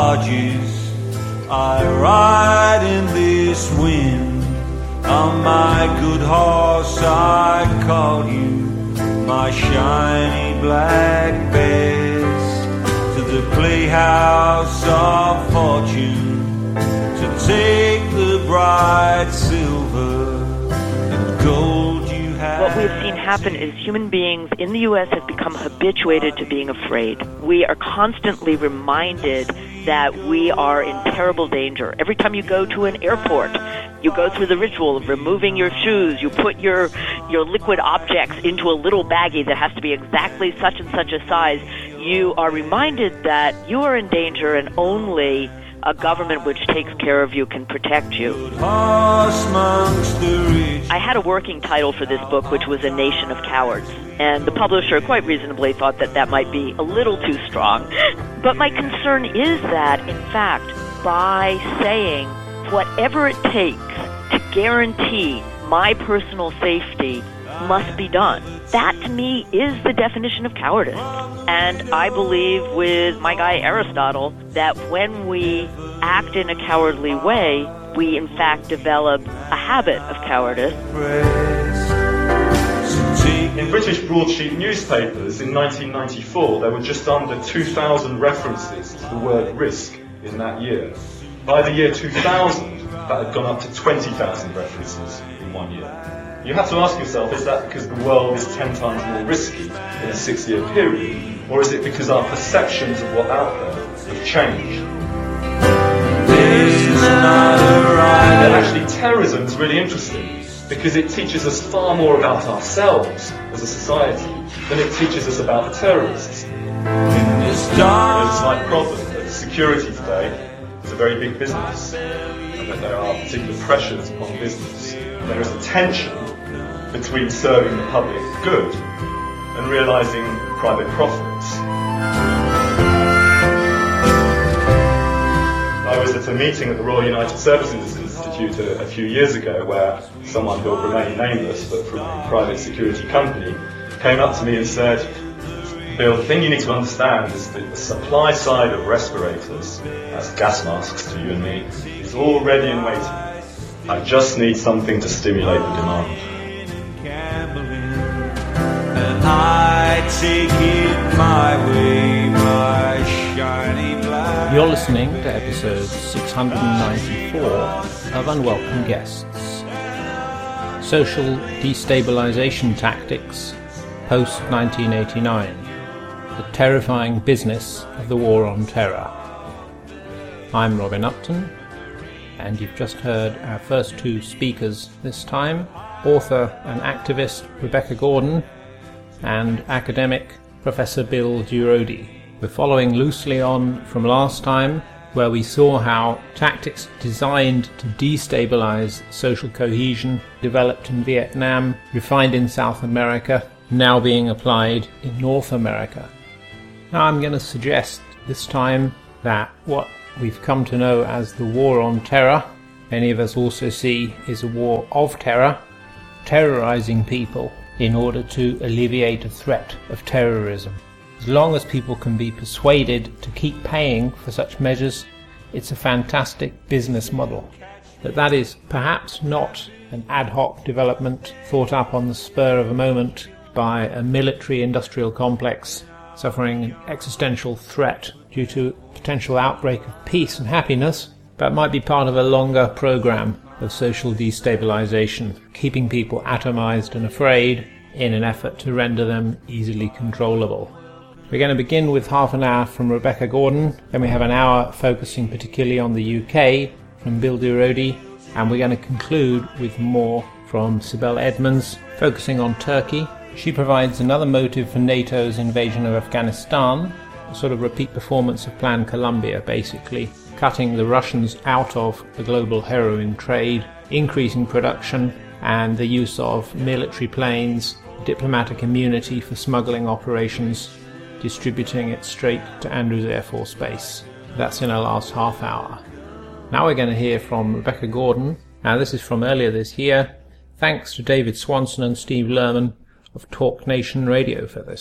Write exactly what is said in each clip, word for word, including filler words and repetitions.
barges, I ride in this wind. On my good horse I call you, my shiny black bears, to the playhouse of fortune, to take the bright silver and gold you have. What we've seen happen is human beings in the U S have become habituated to being afraid. We are constantly reminded that we are in terrible danger. Every time you go to an airport, you go through the ritual of removing your shoes. You put your your liquid objects into a little baggie that has to be exactly such and such a size. You are reminded that you are in danger and only a government which takes care of you can protect you. I had a working title for this book, which was A Nation of Cowards. And the publisher quite reasonably thought that that might be a little too strong. But my concern is that, in fact, by saying whatever it takes to guarantee my personal safety must be done, that to me is the definition of cowardice. And I believe with my guy Aristotle that when we act in a cowardly way, we in fact develop a habit of cowardice. In British broadsheet newspapers in nineteen ninety-four, there were just under two thousand references to the word risk in that year. By the year two thousand, that had gone up to twenty thousand references in one year. You have to ask yourself, is that because the world is ten times more risky in a six-year period, or is it because our perceptions of what's out there have changed? And actually, terrorism is really interesting because it teaches us far more about ourselves as a society than it teaches us about the terrorists. There's a slight problem that security today is a very big business, and that there are particular pressures upon business. There is a tension between serving the public good and realising private profits. I was at a meeting at the Royal United Services Institute a, a few years ago where someone who will remain nameless but from a private security company came up to me and said, Bill, the thing you need to understand is that the supply side of respirators, that's gas masks to you and me, is all ready and waiting. I just need something to stimulate the demand. And I take it my way, my shiny black. You're listening to episode six hundred ninety-four of Unwelcome Guests. Social destabilization tactics post nineteen eighty-nine. The terrifying business of the war on terror. I'm Robin Upton, and you've just heard our first two speakers this time, author and activist Rebecca Gordon and academic Professor Bill Durodi. We're following loosely on from last time, where we saw how tactics designed to destabilize social cohesion developed in Vietnam, refined in South America, now being applied in North America. Now I'm going to suggest this time that what we've come to know as the war on terror, many of us also see is a war of terror, terrorizing people in order to alleviate a threat of terrorism. As long as people can be persuaded to keep paying for such measures, it's a fantastic business model. But that is perhaps not an ad hoc development thought up on the spur of a moment by a military-industrial complex suffering an existential threat due to potential outbreak of peace and happiness, but might be part of a longer program of social destabilization, keeping people atomized and afraid in an effort to render them easily controllable. We're going to begin with half an hour from Rebecca Gordon, then we have an hour focusing particularly on the U K from Bill Durodi, and we're going to conclude with more from Sibel Edmonds, focusing on Turkey. She provides another motive for NATO's invasion of Afghanistan, a sort of repeat performance of Plan Colombia, basically, cutting the Russians out of the global heroin trade, increasing production, and the use of military planes, diplomatic immunity for smuggling operations, distributing it straight to Andrews Air Force Base. That's in our last half hour. Now we're going to hear from Rebecca Gordon. Now this is from earlier this year. Thanks to David Swanson and Steve Lerman of Talk Nation Radio for this.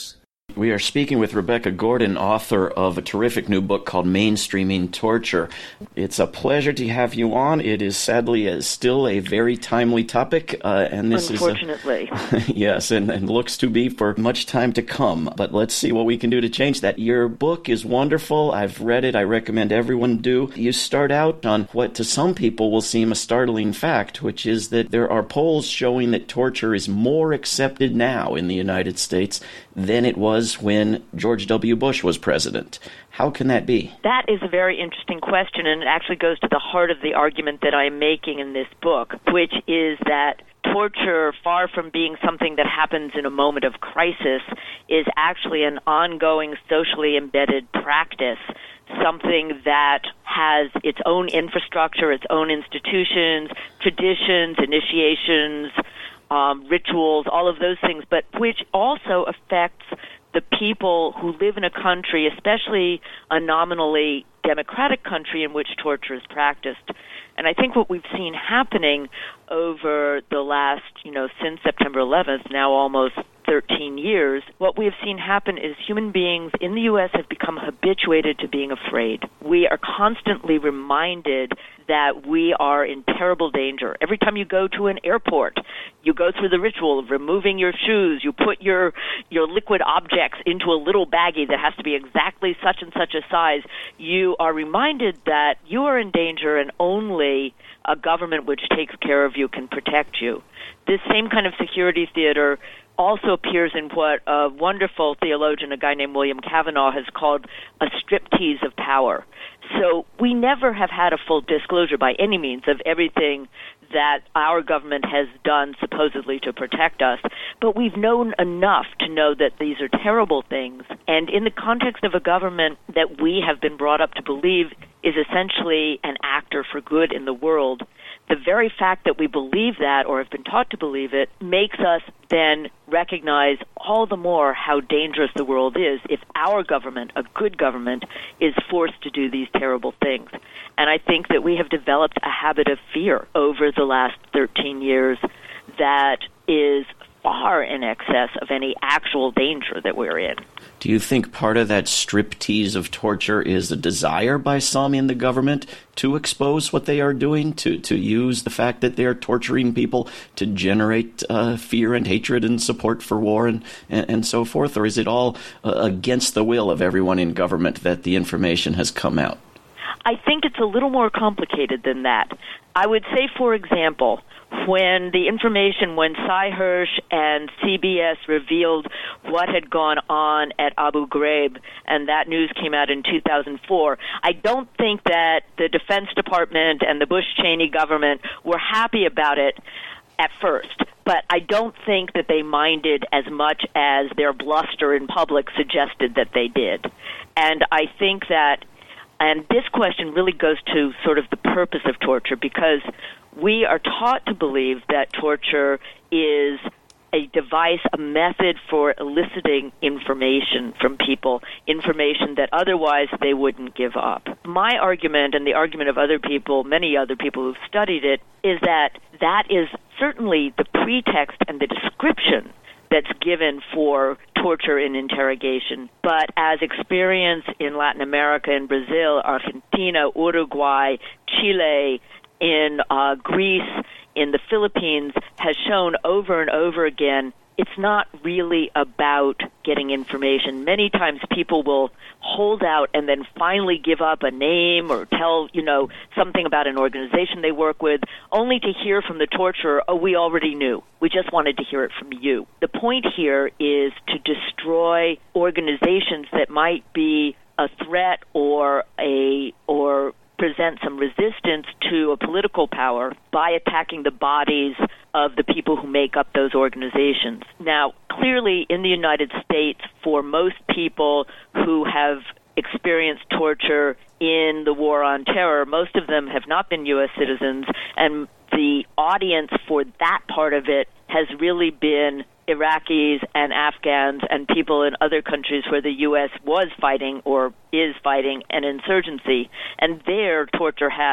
We are speaking with Rebecca Gordon, author of a terrific new book called Mainstreaming Torture. It's a pleasure to have you on. It is sadly uh, still a very timely topic, uh, and this Unfortunately. is a, yes, and, and looks to be for much time to come. But let's see what we can do to change that. Your book is wonderful. I've read it. I recommend everyone do. You start out on what to some people will seem a startling fact, which is that there are polls showing that torture is more accepted now in the United States than it was when George W. Bush was president. How can that be? That is a very interesting question, and it actually goes to the heart of the argument that I'm making in this book, which is that torture, far from being something that happens in a moment of crisis, is actually an ongoing socially embedded practice, something that has its own infrastructure, its own institutions, traditions, initiations, um, rituals, all of those things, but which also affects the people who live in a country, especially a nominally democratic country in which torture is practiced. And I think what we've seen happening over the last, you know, since September eleventh, now almost thirteen years, what we have seen happen is human beings in the U S have become habituated to being afraid. We are constantly reminded that we are in terrible danger. Every time you go to an airport, you go through the ritual of removing your shoes, you put your your liquid objects into a little baggie that has to be exactly such and such a size. You are reminded that you are in danger and only a government which takes care of you can protect you. This same kind of security theater also appears in what a wonderful theologian, a guy named William Kavanaugh, has called a striptease of power. So we never have had a full disclosure by any means of everything that our government has done supposedly to protect us, but we've known enough to know that these are terrible things. And in the context of a government that we have been brought up to believe is essentially an actor for good in the world, the very fact that we believe that or have been taught to believe it makes us then recognize all the more how dangerous the world is if our government, a good government, is forced to do these terrible things. And I think that we have developed a habit of fear over the last thirteen years that is far in excess of any actual danger that we're in. Do you think part of that striptease of torture is a desire by some in the government to expose what they are doing, to, to use the fact that they are torturing people to generate uh, fear and hatred and support for war and, and, and so forth? Or is it all uh, against the will of everyone in government that the information has come out? I think it's a little more complicated than that. I would say, for example, when the information, when Sy Hersh and C B S revealed what had gone on at Abu Ghraib, and that news came out in two thousand four, I don't think that the Defense Department and the Bush-Cheney government were happy about it at first. But I don't think that they minded as much as their bluster in public suggested that they did. And I think that, and this question really goes to sort of the purpose of torture, because we are taught to believe that torture is a device, a method for eliciting information from people, information that otherwise they wouldn't give up. My argument, and the argument of other people, many other people who've studied it, is that that is certainly the pretext and the description that's given for torture in interrogation. But as experience in Latin America, in Brazil, Argentina, Uruguay, Chile, in uh, Greece, in the Philippines, has shown over and over again, it's not really about getting information. Many times people will hold out and then finally give up a name or tell, you know, something about an organization they work with, only to hear from the torturer, oh, we already knew. We just wanted to hear it from you. The point here is to destroy organizations that might be a threat or a or present some resistance to a political power by attacking the bodies of the people who make up those organizations. Now, clearly in the United States, for most people who have experienced torture in the war on terror, most of them have not been U S citizens, and the audience for that part of it has really been Iraqis and Afghans and people in other countries where the U S was fighting or is fighting an insurgency. And there, torture had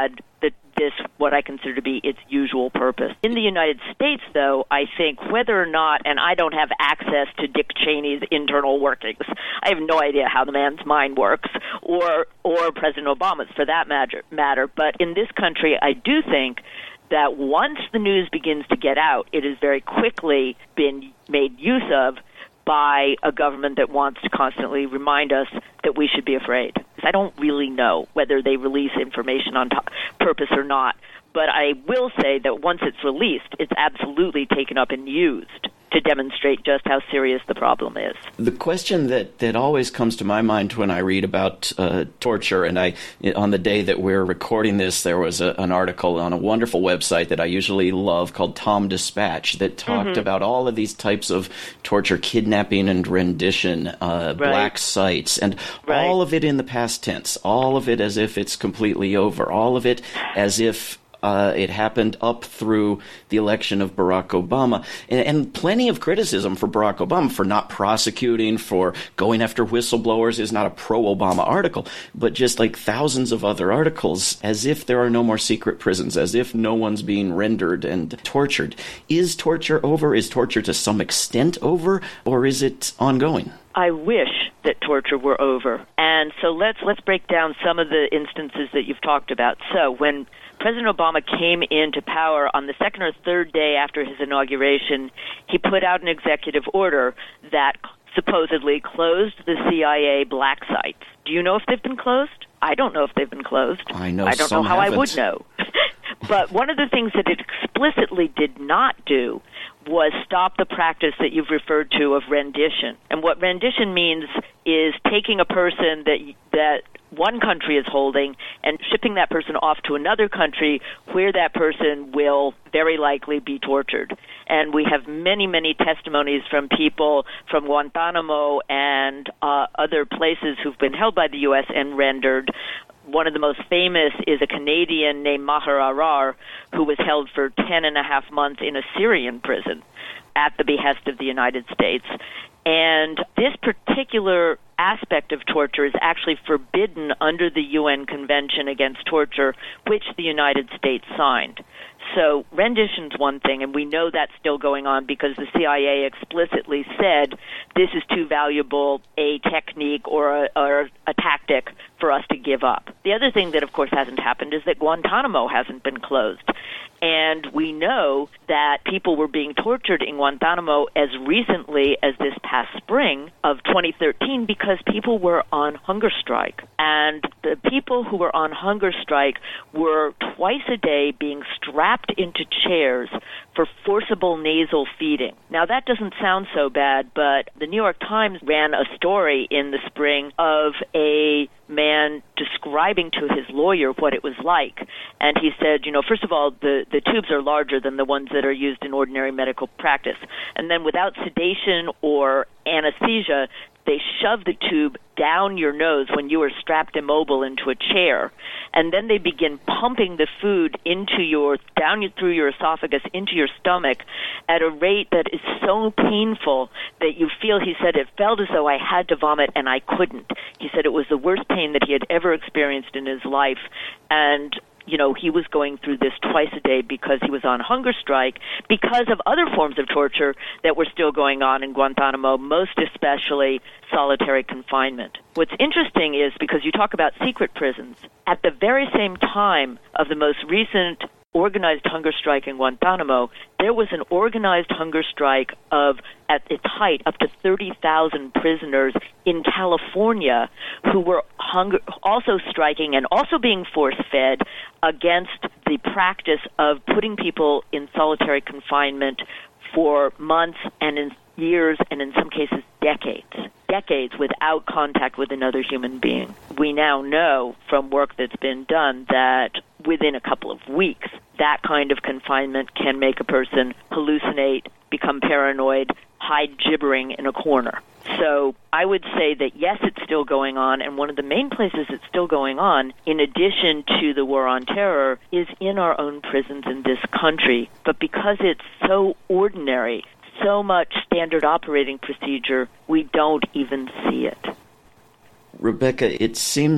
the, this what I consider to be its usual purpose. In the United States, though, I think whether or not, and I don't have access to Dick Cheney's internal workings. I have no idea how the man's mind works, or or President Obama's for that matter. matter. But in this country, I do think that once the news begins to get out, it has very quickly been made use of by a government that wants to constantly remind us that we should be afraid. I don't really know whether they release information on top, purpose or not, but I will say that once it's released, it's absolutely taken up and used to demonstrate just how serious the problem is. The question that, that always comes to my mind when I read about uh, torture, and I on the day that we're recording this, there was a, an article on a wonderful website that I usually love called Tom Dispatch that talked mm-hmm. about all of these types of torture, kidnapping and rendition, uh, right. black sites, and right. all of it in the past tense, all of it as if it's completely over, all of it as if Uh, it happened up through the election of Barack Obama, and, and plenty of criticism for Barack Obama for not prosecuting, for going after whistleblowers is not a pro-Obama article, but just like thousands of other articles, as if there are no more secret prisons, as if no one's being rendered and tortured. Is torture over? Is torture to some extent over, or is it ongoing? I wish that torture were over. And so let's let's break down some of the instances that you've talked about. So when President Obama came into power on the second or third day after his inauguration, he put out an executive order that supposedly closed the C I A black sites. Do you know if they've been closed? I don't know if they've been closed. I know I don't some know how haven't. I would know. But one of the things that it explicitly did not do was stop the practice that you've referred to of rendition. And what rendition means is taking a person that that one country is holding and shipping that person off to another country where that person will very likely be tortured. And we have many, many testimonies from people from Guantanamo and uh, other places who've been held by the U S and rendered. One of the most famous is a Canadian named Maher Arar, who was held for ten and a half months in a Syrian prison at the behest of the United States. And this particular aspect of torture is actually forbidden under the U N Convention Against Torture, which the United States signed. So rendition's one thing, and we know that's still going on because the C I A explicitly said this is too valuable a technique or a, or a tactic for us to give up. The other thing that, of course, hasn't happened is that Guantanamo hasn't been closed. And we know that people were being tortured in Guantanamo as recently as this past spring of twenty thirteen because people were on hunger strike. And the people who were on hunger strike were twice a day being strapped into chairs for forcible nasal feeding. Now, that doesn't sound so bad, but the New York Times ran a story in the spring of a man describing to his lawyer what it was like. And he said, you know, first of all, the, the tubes are larger than the ones that are used in ordinary medical practice. And then without sedation or anesthesia, they shove the tube down your nose when you are strapped immobile into a chair. And then they begin pumping the food into your, down through your esophagus, into your stomach at a rate that is so painful that you feel, he said, it felt as though I had to vomit and I couldn't. He said it was the worst pain that he had ever experienced in his life. And you know, he was going through this twice a day because he was on hunger strike because of other forms of torture that were still going on in Guantanamo, most especially solitary confinement. What's interesting is, because you talk about secret prisons, at the very same time of the most recent organized hunger strike in Guantanamo, there was an organized hunger strike of, at its height, up to thirty thousand prisoners in California who were hunger, also striking and also being force-fed against the practice of putting people in solitary confinement for months and in years and in some cases decades, decades without contact with another human being. We now know from work that's been done that within a couple of weeks, that kind of confinement can make a person hallucinate, become paranoid, hide gibbering in a corner. So I would say that, yes, it's still going on, and one of the main places it's still going on, in addition to the war on terror, is in our own prisons in this country. But because it's so ordinary, so much standard operating procedure, we don't even see it. Rebecca, it seems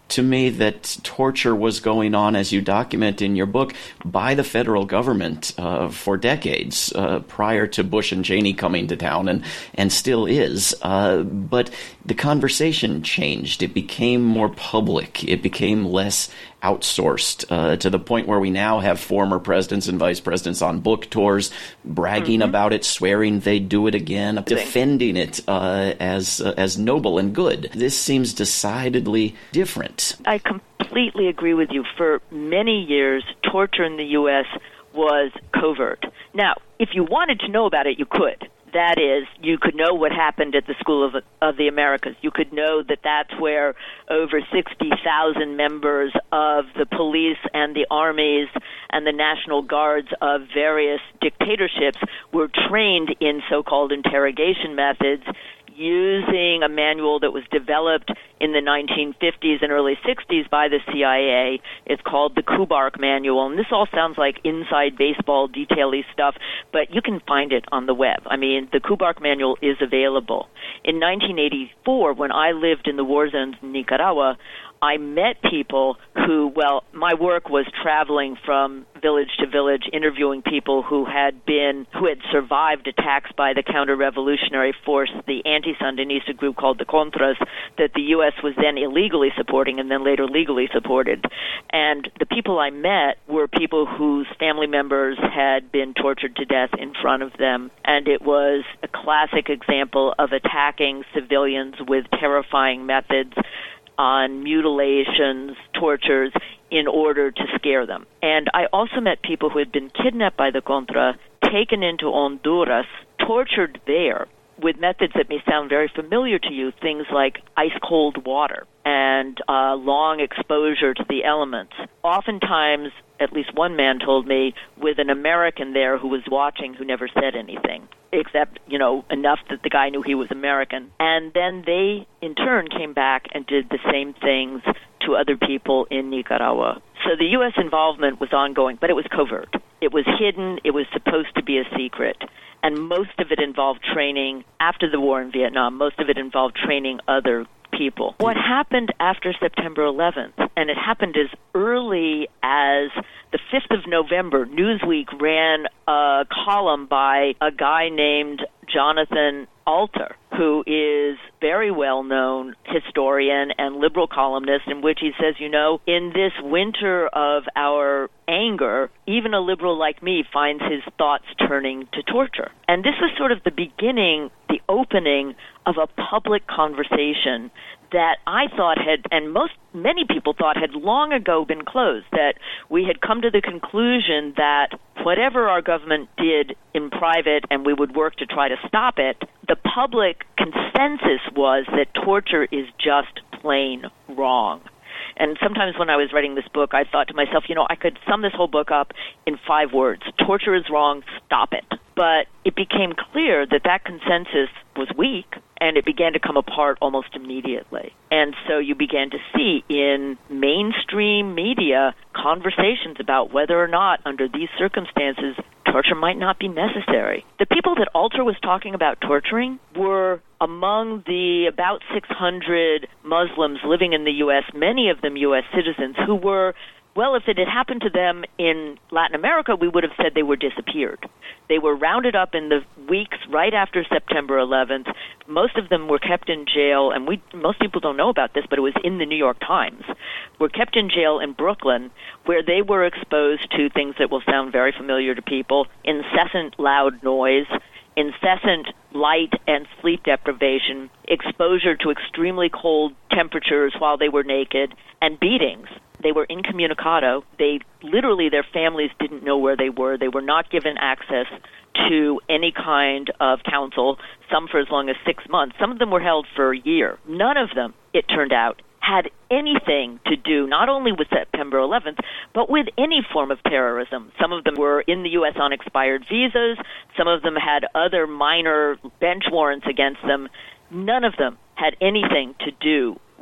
to me that torture was going on, as you document in your book, by the federal government uh, for decades uh, prior to Bush and Cheney coming to town, and, and still is. Uh, but the conversation changed. It became more public. It became less outsourced uh, to the point where we now have former presidents and vice presidents on book tours bragging mm-hmm. about it, swearing they'd do it again, defending it uh, as uh, as noble and good. This seems decidedly different. I completely agree with you. For many years, torture in the U S was covert. Now, if you wanted to know about it, you could. That is, you could know what happened at the School of, of the Americas. You could know that that's where over sixty thousand members of the police and the armies and the National Guards of various dictatorships were trained in so-called interrogation methods, using a manual that was developed in the nineteen fifties and early sixties by the C I A. It's called the Kubark Manual, and this all sounds like inside baseball detail-y stuff, but you can find it on the web. I mean, the Kubark Manual is available. In nineteen eighty-four, when I lived in the war zones in Nicaragua, I met people who, well, my work was traveling from village to village, interviewing people who had been, who had survived attacks by the counter-revolutionary force, the anti-Sandinista group called the Contras, that the U S was then illegally supporting and then later legally supported. And the people I met were people whose family members had been tortured to death in front of them. And it was a classic example of attacking civilians with terrifying methods, on mutilations, tortures, in order to scare them. And I also met people who had been kidnapped by the Contra, taken into Honduras, tortured there with methods that may sound very familiar to you, things like ice-cold water and uh, long exposure to the elements. Oftentimes, at least one man told me, with an American there who was watching who never said anything, except, you know, enough that the guy knew he was American. And then they, in turn, came back and did the same things to other people in Nicaragua. So the U S involvement was ongoing, but it was covert. It was hidden. It was supposed to be a secret. And most of it involved training after the war in Vietnam. Most of it involved training other people. What happened after September eleventh, and it happened as early as the fifth of November, Newsweek ran a column by a guy named Jonathan Alter, who is very well-known historian and liberal columnist, in which he says, you know, in this winter of our anger, even a liberal like me finds his thoughts turning to torture. And this was sort of the beginning, the opening of a public conversation that I thought had, and most, many people thought had long ago been closed, that we had come to the conclusion that whatever our government did in private, and we would work to try to stop it, the public consensus was that torture is just plain wrong. And sometimes when I was writing this book, I thought to myself, you know, I could sum this whole book up in five words. Torture is wrong, stop it. But it became clear that that consensus was weak, and it began to come apart almost immediately. And so you began to see in mainstream media conversations about whether or not, under these circumstances, torture might not be necessary. The people that Alter was talking about torturing were among the about six hundred Muslims living in the U S, many of them U S citizens, who were, well, if it had happened to them in Latin America, we would have said they were disappeared. They were rounded up in the weeks right after September eleventh. Most of them were kept in jail, and we most people don't know about this, but it was in the New York Times, were kept in jail in Brooklyn, where they were exposed to things that will sound very familiar to people: incessant loud noise, incessant light and sleep deprivation, exposure to extremely cold temperatures while they were naked, and beatings. They were incommunicado. They literally, their families didn't know where they were. They were not given access to any kind of counsel, some for as long as six months. Some of them were held for a year. None of them, it turned out, had anything to do not only with September eleventh, but with any form of terrorism. Some of them were in the U S on expired visas. Some of them had other minor bench warrants against them. None of them had anything to do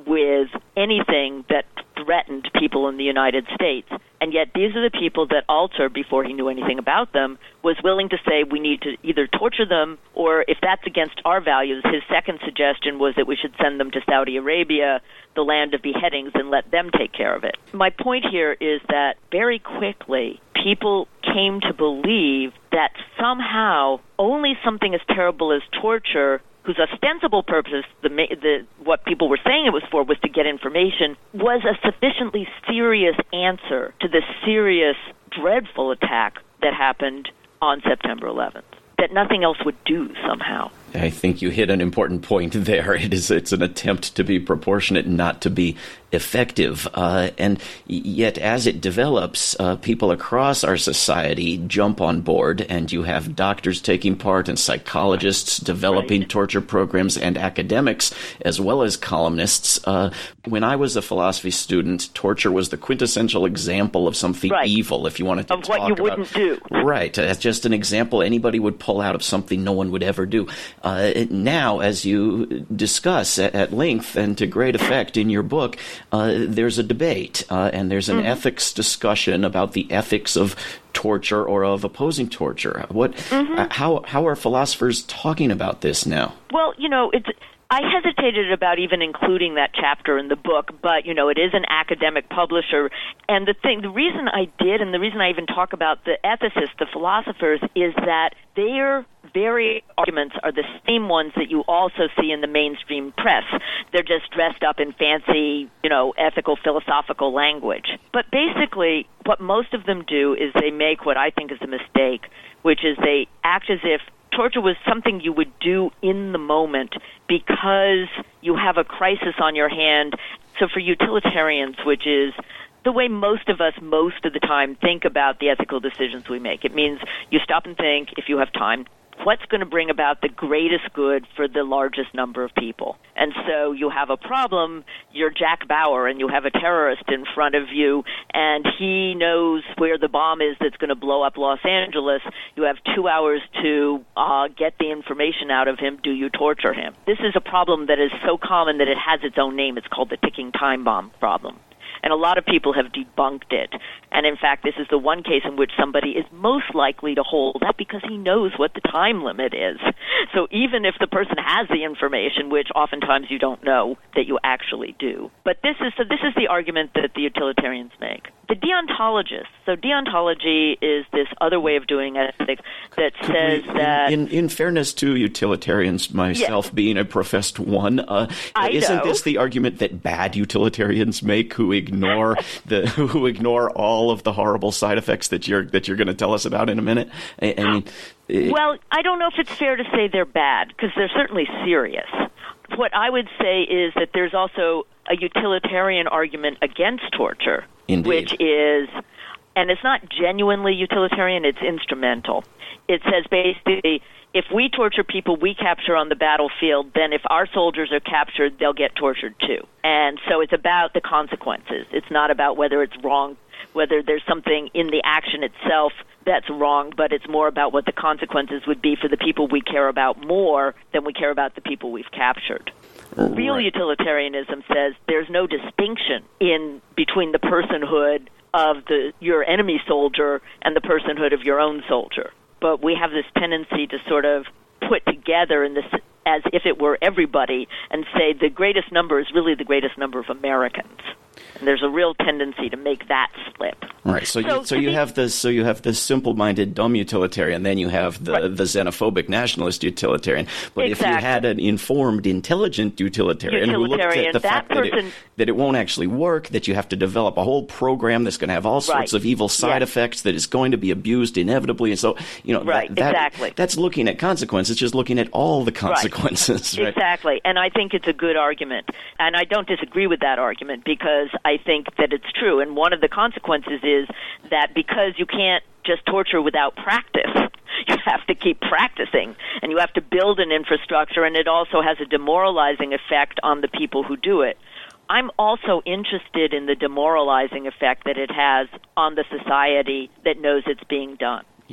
with anything that threatened people in the United States. And yet these are the people that Alter, before he knew anything about them, was willing to say we need to either torture them, or if that's against our values, his second suggestion was that we should send them to Saudi Arabia, the land of beheadings, and let them take care of it. My point here is that very quickly people came to believe that somehow only something as terrible as torture, whose ostensible purpose, the, the what people were saying it was for, was to get information, was a sufficiently serious answer to the serious, dreadful attack that happened on September eleventh, that nothing else would do somehow. I think you hit an important point there. It is, it's an attempt to be proportionate, not to be effective. Uh, and yet, as it develops, uh, people across our society jump on board, and you have doctors taking part and psychologists developing right. torture programs, and academics, as well as columnists. Uh, when I was a philosophy student, torture was the quintessential example of something right. evil, if you wanted to of talk about. Of what you wouldn't do. Right. As just an example anybody would pull out of something no one would ever do. Uh, now, as you discuss at, at length and to great effect in your book, uh, there's a debate uh, and there's an mm-hmm. ethics discussion about the ethics of torture or of opposing torture. What? Mm-hmm. uh, how how are philosophers talking about this now? Well, you know, it's. I hesitated about even including that chapter in the book, but, you know, it is an academic publisher. And the thing, the reason I did, and the reason I even talk about the ethicists, the philosophers, is that their very arguments are the same ones that you also see in the mainstream press. They're just dressed up in fancy, you know, ethical, philosophical language. But basically, what most of them do is they make what I think is a mistake, which is they act as if torture was something you would do in the moment because you have a crisis on your hand. So for utilitarians, which is the way most of us most of the time think about the ethical decisions we make, it means you stop and think, if you have time, what's going to bring about the greatest good for the largest number of people. And so you have a problem, you're Jack Bauer, and you have a terrorist in front of you, and he knows where the bomb is that's going to blow up Los Angeles. You have two hours to uh, get the information out of him. Do you torture him? This is a problem that is so common that it has its own name. It's called the ticking time bomb problem. And a lot of people have debunked it. And in fact, this is the one case in which somebody is most likely to hold up because he knows what the time limit is. So even if the person has the information, which oftentimes you don't know that you actually do. But this is so this is the argument that the utilitarians make. The deontologists, so deontology is this other way of doing ethics that Could says we, that... In, in fairness to utilitarians, myself yes. being a professed one, uh, I isn't know. this the argument that bad utilitarians make who ignore the who ignore all of the horrible side effects that you're that you're going to tell us about in a minute? I, I mean, it, well, I don't know if it's fair to say they're bad, because they're certainly serious. What I would say is that there's also a utilitarian argument against torture, Indeed. which is, and it's not genuinely utilitarian, it's instrumental. It says basically, if we torture people we capture on the battlefield, then if our soldiers are captured, they'll get tortured too. And so it's about the consequences. It's not about whether it's wrong, whether there's something in the action itself that's wrong, but it's more about what the consequences would be for the people we care about more than we care about the people we've captured. Right. Real utilitarianism says there's no distinction in between the personhood of the your enemy soldier and the personhood of your own soldier. But we have this tendency to sort of put together in this as if it were everybody and say the greatest number is really the greatest number of Americans. And there's a real tendency to make that slip. Right. So, so you, so you be, have this. So you have the simple-minded, dumb utilitarian. Then you have the, right. the xenophobic nationalist utilitarian. But exactly. if you had an informed, intelligent utilitarian, utilitarian who looked at the that fact person, that, it, that it won't actually work, that you have to develop a whole program that's going to have all sorts right. of evil side yes. effects, that is going to be abused inevitably, and so you know right. that, that, exactly. that's looking at consequences. It's just looking at all the consequences. Right. Right? Exactly. And I think it's a good argument, and I don't disagree with that argument because I think that it's true. And one of the consequences is that because you can't just torture without practice, you have to keep practicing, and you have to build an infrastructure, and it also has a demoralizing effect on the people who do it. I'm also interested in the demoralizing effect that it has on the society that knows it's being done.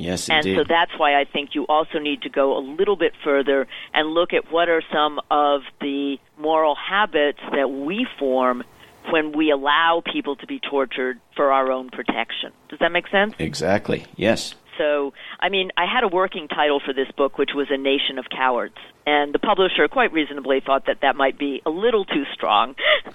Yes, and indeed. so that's why I think you also need to go a little bit further and look at what are some of the moral habits that we form when we allow people to be tortured for our own protection. Does that make sense? Exactly, yes. So, I mean, I had a working title for this book, which was A Nation of Cowards. And the publisher quite reasonably thought that that might be a little too strong.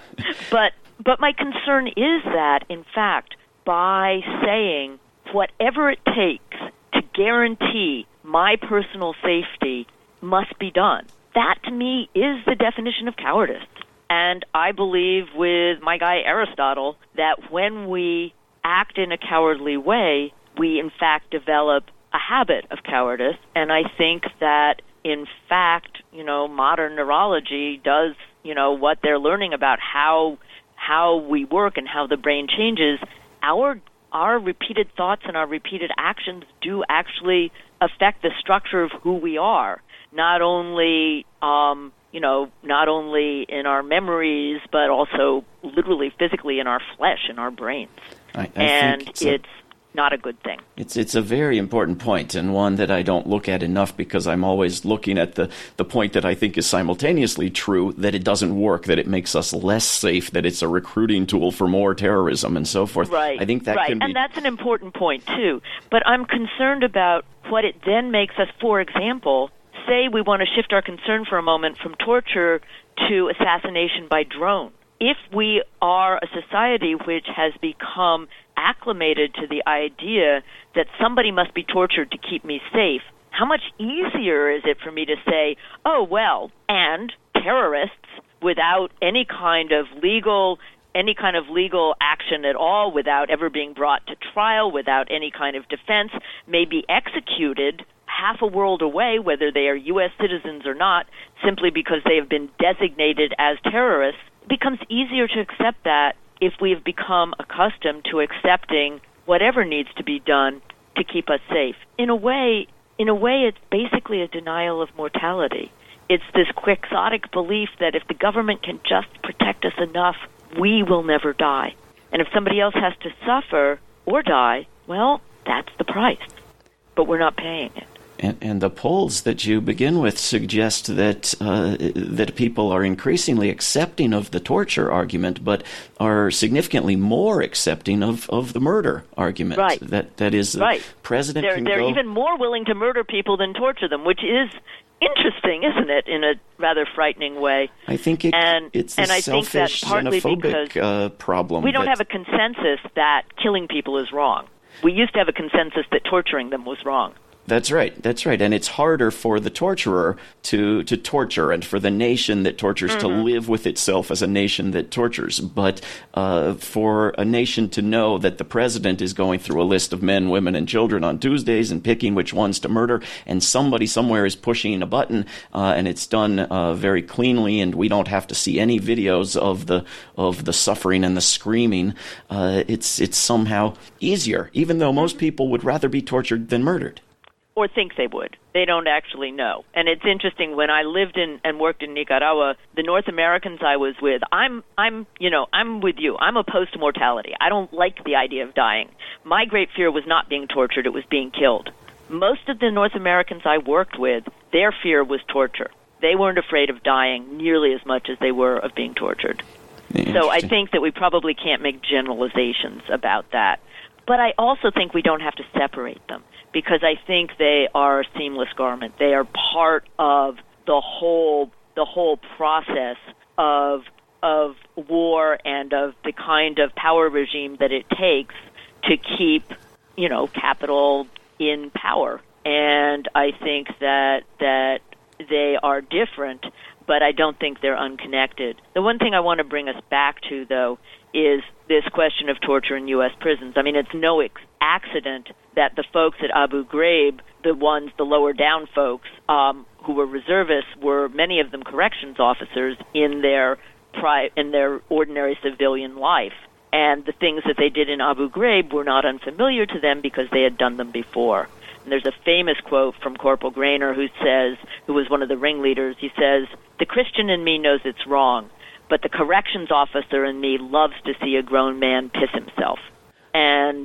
but but my concern is that, in fact, by saying whatever it takes to guarantee my personal safety must be done, that to me is the definition of cowardice. And I believe with my guy Aristotle that when we act in a cowardly way, we in fact develop a habit of cowardice. And I think that in fact, you know, modern neurology does, you know, what they're learning about how how we work and how the brain changes. Our our repeated thoughts and our repeated actions do actually affect the structure of who we are. Not only um, you know, not only in our memories, but also literally physically in our flesh, in our brains. I, I and think it's, it's, it's not a good thing. It's it's a very important point, and one that I don't look at enough because I'm always looking at the, the point that I think is simultaneously true, that it doesn't work, that it makes us less safe, that it's a recruiting tool for more terrorism and so forth. Right, I think that right. can be... And that's an important point, too. But I'm concerned about what it then makes us, for example, say we want to shift our concern for a moment from torture to assassination by drone. If we are a society which has become acclimated to the idea that somebody must be tortured to keep me safe, how much easier is it for me to say, oh, well, and terrorists, without any kind of legal any kind of legal action at all, without ever being brought to trial, without any kind of defense, may be executed half a world away, whether they are U S citizens or not, simply because they have been designated as terrorists. It becomes easier to accept that if we have become accustomed to accepting whatever needs to be done to keep us safe. In a way, in a way, it's basically a denial of mortality. It's this quixotic belief that if the government can just protect us enough, we will never die. And if somebody else has to suffer or die, well, that's the price. But we're not paying it. And, and the polls that you begin with suggest that uh, that people are increasingly accepting of the torture argument, but are significantly more accepting of, of the murder argument. Right. That that is, right. The president they're, can they're go... even more willing to murder people than torture them, which is interesting, isn't it, in a rather frightening way? I think it, and, it's and a I think selfish, that partly xenophobic because uh, problem. We don't that... have a consensus that killing people is wrong. We used to have a consensus that torturing them was wrong. That's right. That's right. And it's harder for the torturer to, to torture and for the nation that tortures mm-hmm. to live with itself as a nation that tortures. But uh, for a nation to know that the president is going through a list of men, women, and children on Tuesdays and picking which ones to murder, and somebody somewhere is pushing a button, uh, and it's done uh, very cleanly, and we don't have to see any videos of the of the suffering and the screaming, uh, it's it's somehow easier, even though most people would rather be tortured than murdered. Or think they would. They don't actually know. And it's interesting, when I lived in and worked in Nicaragua, the North Americans I was with, I'm, I'm, you know, I'm with you. I'm opposed to mortality. I don't like the idea of dying. My great fear was not being tortured. It was being killed. Most of the North Americans I worked with, their fear was torture. They weren't afraid of dying nearly as much as they were of being tortured. So I think that we probably can't make generalizations about that. But I also think we don't have to separate them, because I think they are a seamless garment. They are part of the whole the whole process of of war and of the kind of power regime that it takes to keep, you know, capital in power. And I think that that they are different, but I don't think they're unconnected. The one thing I want to bring us back to, though, is this question of torture in U S prisons. I mean, it's no ex- accident that the folks at Abu Ghraib, the ones, the lower down folks, um, who were reservists, were many of them corrections officers in their pri- in their ordinary civilian life. And the things that they did in Abu Ghraib were not unfamiliar to them because they had done them before. And there's a famous quote from Corporal Grainer, who says, who was one of the ringleaders, he says, "The Christian in me knows it's wrong, but the corrections officer in me loves to see a grown man piss himself." And,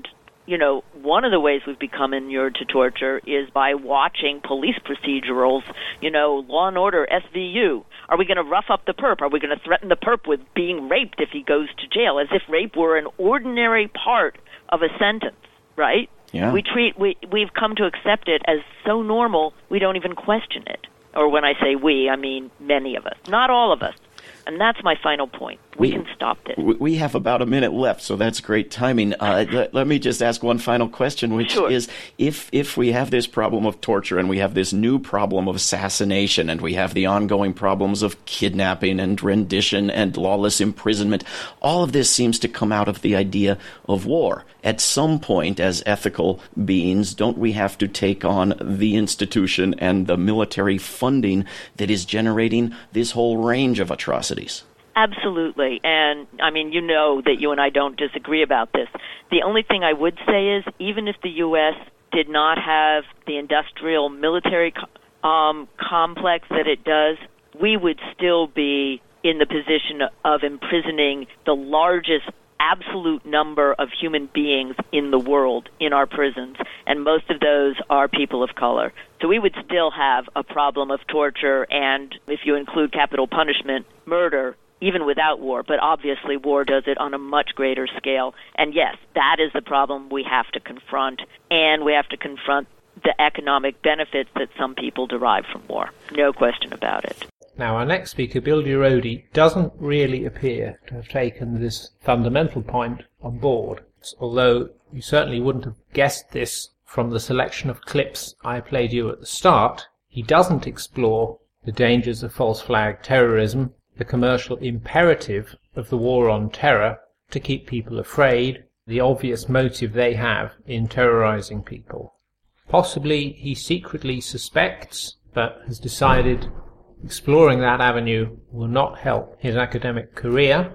you know, one of the ways we've become inured to torture is by watching police procedurals, you know, Law and Order, S V U. Are we going to rough up the perp? Are we going to threaten the perp with being raped if he goes to jail? As if rape were an ordinary part of a sentence, right? Yeah. We treat, we, we've come to accept it as so normal, we don't even question it. Or when I say we, I mean many of us. Not all of us. And that's my final point. We, we can stop this. We have about a minute left, so that's great timing. Uh, let, let me just ask one final question, which sure. is, if if we have this problem of torture and we have this new problem of assassination and we have the ongoing problems of kidnapping and rendition and lawless imprisonment, all of this seems to come out of the idea of war. At some point, as ethical beings, don't we have to take on the institution and the military funding that is generating this whole range of atrocities? Absolutely. And, I mean, you know that you and I don't disagree about this. The only thing I would say is, even if the U S did not have the industrial military um, complex that it does, we would still be in the position of imprisoning the largest absolute number of human beings in the world in our prisons, and most of those are people of color. So we would still have a problem of torture and, if you include capital punishment, murder, even without war. But obviously war does it on a much greater scale. And yes, that is the problem we have to confront, and we have to confront the economic benefits that some people derive from war. No question about it. Now, our next speaker, Bill Durodi, doesn't really appear to have taken this fundamental point on board, although you certainly wouldn't have guessed this from the selection of clips I played you at the start. He doesn't explore the dangers of false flag terrorism, the commercial imperative of the war on terror to keep people afraid, the obvious motive they have in terrorizing people. Possibly he secretly suspects, but has decided exploring that avenue will not help his academic career.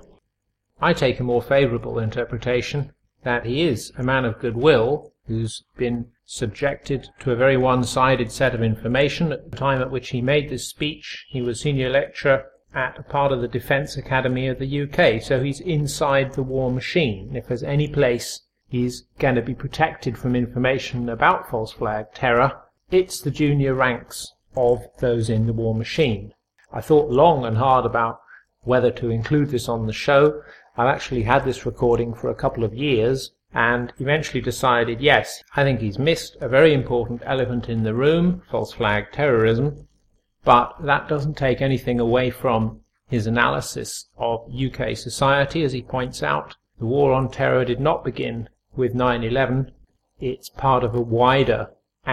I take a more favourable interpretation, that he is a man of goodwill who's been subjected to a very one-sided set of information. At the time at which he made this speech, he was senior lecturer at a part of the Defence Academy of the U K, so he's inside the war machine. If there's any place he's going to be protected from information about false flag terror, it's the junior ranks of those in the war machine. I thought long and hard about whether to include this on the show. I've actually had this recording for a couple of years and eventually decided, yes, I think he's missed a very important elephant in the room, false flag terrorism, but that doesn't take anything away from his analysis of U K society. As he points out, the war on terror did not begin with nine eleven. It's part of a wider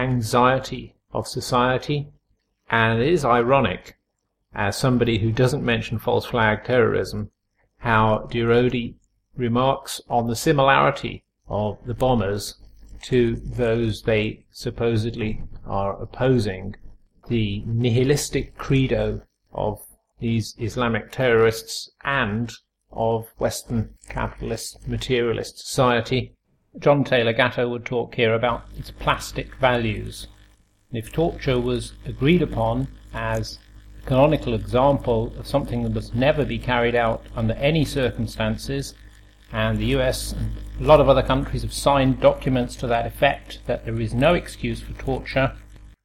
anxiety of society. And it is ironic, as somebody who doesn't mention false flag terrorism, how Durodi remarks on the similarity of the bombers to those they supposedly are opposing, the nihilistic credo of these Islamic terrorists and of Western capitalist materialist society. John Taylor Gatto would talk here about its plastic values. If torture was agreed upon as a canonical example of something that must never be carried out under any circumstances, and the U S and a lot of other countries have signed documents to that effect, that there is no excuse for torture,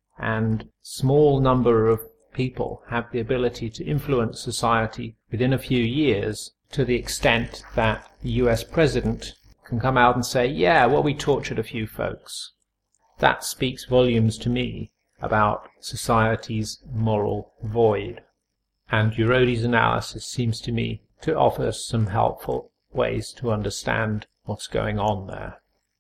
and small number of people have the ability to influence society within a few years to the extent that the U S president can come out and say, yeah, well, we tortured a few folks. That speaks volumes to me about society's moral void. And Durodi's analysis seems to me to offer some helpful ways to understand what's going on there.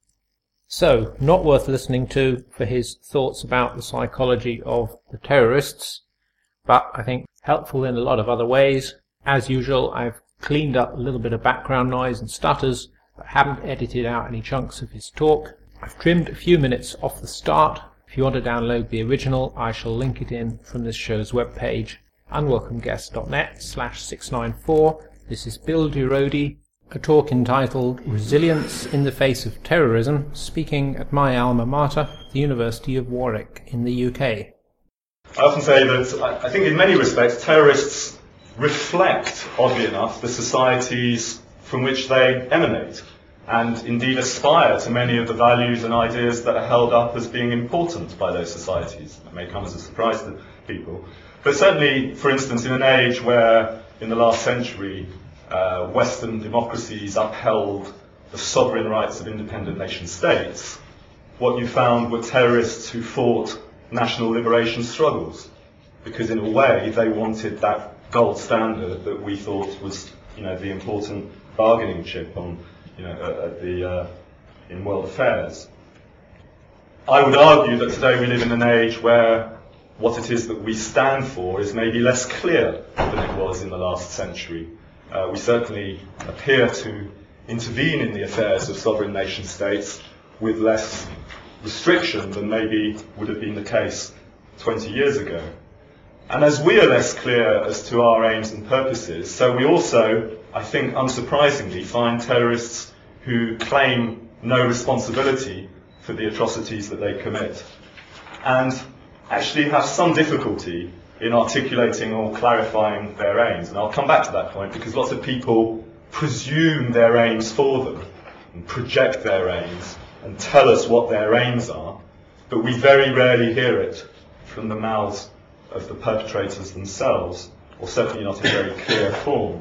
So, not worth listening to for his thoughts about the psychology of the terrorists, but I think helpful in a lot of other ways. As usual, I've cleaned up a little bit of background noise and stutters, but haven't edited out any chunks of his talk. I've trimmed a few minutes off the start. If you want to download the original, I shall link it in from this show's webpage, unwelcomeguest.net slash 694. This is Bill Durodi, a talk entitled Resilience in the Face of Terrorism, speaking at my alma mater, the University of Warwick in the U K. I often say that I think in many respects terrorists reflect, oddly enough, the societies from which they emanate. and indeed aspire to many of the values and ideas that are held up as being important by those societies. That may come as a surprise to people. But certainly, for instance, in an age where, in the last century, uh, Western democracies upheld the sovereign rights of independent nation states, what you found were terrorists who fought national liberation struggles, because in a way they wanted that gold standard that we thought was, you know, the important bargaining chip on, you know, at the uh, in world affairs. I would argue that today we live in an age where what it is that we stand for is maybe less clear than it was in the last century. Uh, we certainly appear to intervene in the affairs of sovereign nation states with less restriction than maybe would have been the case twenty years ago. And as we are less clear as to our aims and purposes, so we also, I think unsurprisingly, find terrorists who claim no responsibility for the atrocities that they commit, and actually have some difficulty in articulating or clarifying their aims. And I'll come back to that point, because lots of people presume their aims for them and project their aims and tell us what their aims are, but we very rarely hear it from the mouths of the perpetrators themselves, or certainly not in very clear form.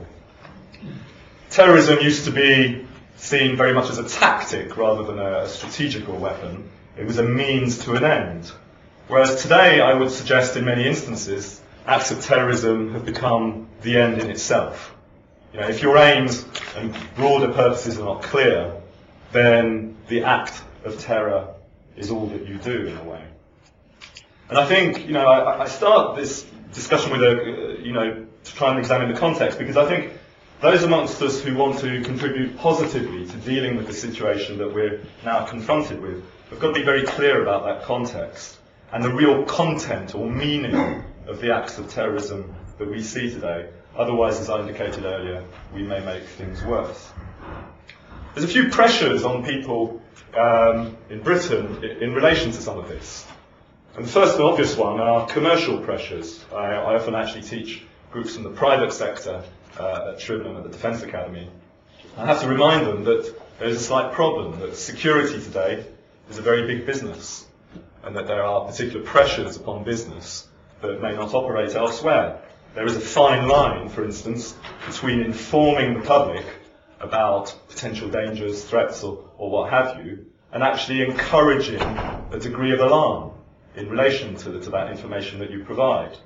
Terrorism used to be seen very much as a tactic rather than a, a strategical weapon. It was a means to an end. Whereas today, I would suggest in many instances, acts of terrorism have become the end in itself. You know, if your aims and broader purposes are not clear, then the act of terror is all that you do in a way. And I think, you know, I, I start this discussion with a, you know, to try and examine the context, because I think those amongst us who want to contribute positively to dealing with the situation that we're now confronted with have got to be very clear about that context and the real content or meaning of the acts of terrorism that we see today. Otherwise, as I indicated earlier, we may make things worse. There's a few pressures on people um, in Britain in relation to some of this. And the first and obvious one are commercial pressures. I, I often actually teach groups from the private sector uh, at Shribnham at the Defence Academy. I have to remind them that there's a slight problem, that security today is a very big business, and that there are particular pressures upon business that may not operate elsewhere. There is a fine line, for instance, between informing the public about potential dangers, threats, or, or what have you, and actually encouraging a degree of alarm in relation to, the, to that information that you provide.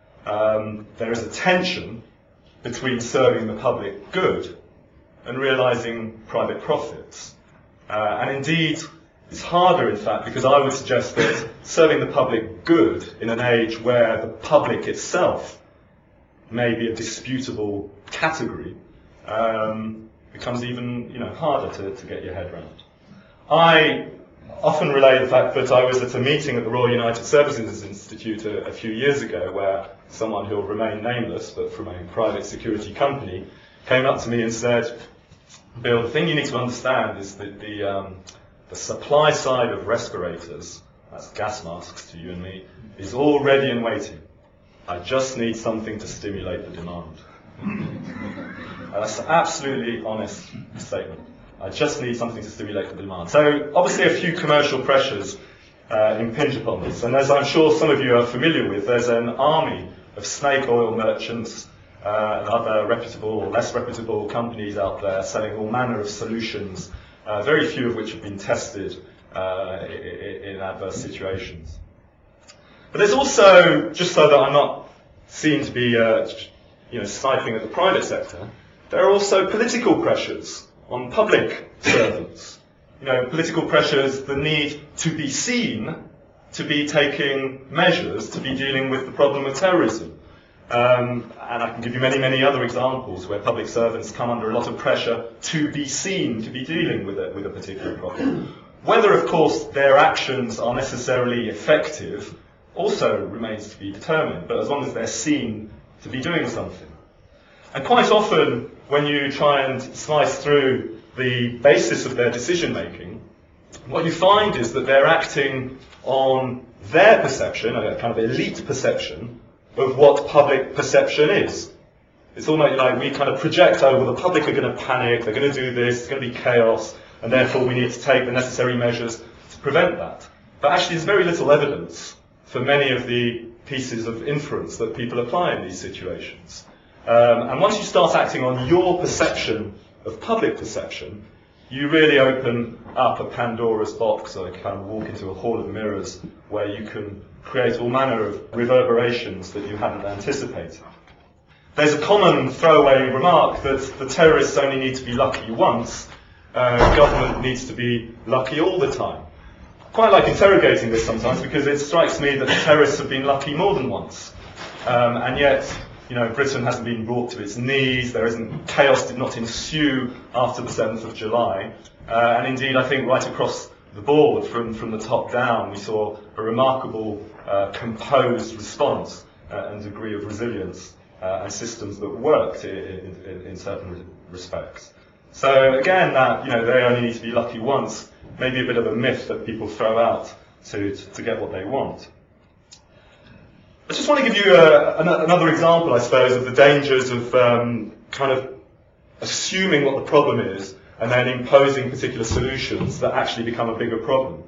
Um, there is a tension between serving the public good and realising private profits. Uh, and indeed, it's harder, in fact, because I would suggest that serving the public good in an age where the public itself may be a disputable category um, becomes even, you know, harder to, to get your head around. I often relay the fact that I was at a meeting at the Royal United Services Institute a, a few years ago where someone who will remain nameless, but from a private security company, came up to me and said, Bill, the thing you need to understand is that the, um, the supply side of respirators, that's gas masks to you and me, is all ready and waiting. I just need something to stimulate the demand. And that's an absolutely honest statement. I just need something to stimulate the demand. So obviously a few commercial pressures uh, impinge upon this. And as I'm sure some of you are familiar with, there's an army of snake oil merchants uh, and other reputable or less reputable companies out there selling all manner of solutions, uh, very few of which have been tested uh, in, in adverse situations. But there's also, just so that I'm not seen to be uh, you know, sniping at the private sector, there are also political pressures on public servants. You know, political pressures, the need to be seen, to be taking measures, to be dealing with the problem of terrorism. Um, and I can give you many, many other examples where public servants come under a lot of pressure to be seen, to be dealing with it, with a particular problem. Whether, of course, their actions are necessarily effective also remains to be determined, but as long as they're seen to be doing something. And quite often, when you try and slice through the basis of their decision-making, what you find is that they're acting on their perception, a kind of elite perception, of what public perception is. It's almost like we kind of project over the public are going to panic, they're going to do this, it's going to be chaos, and therefore we need to take the necessary measures to prevent that. But actually there's very little evidence for many of the pieces of inference that people apply in these situations. Um, and once you start acting on your perception of public perception, you really open up a Pandora's box, or kind of walk into a hall of mirrors where you can create all manner of reverberations that you hadn't anticipated. There's a common throwaway remark that the terrorists only need to be lucky once, uh, government needs to be lucky all the time. Quite like interrogating this sometimes, because it strikes me that the terrorists have been lucky more than once. Um, and yet, you know, Britain hasn't been brought to its knees, there isn't, chaos did not ensue after the seventh of July. Uh, and indeed, I think right across the board, from, from the top down, we saw a remarkable, uh, composed response uh, and degree of resilience uh, and systems that worked in, in, in certain respects. So again, that, you know, they only need to be lucky once, maybe a bit of a myth that people throw out to, to, to get what they want. I just want to give you a, another example, I suppose, of the dangers of um, kind of assuming what the problem is and then imposing particular solutions that actually become a bigger problem.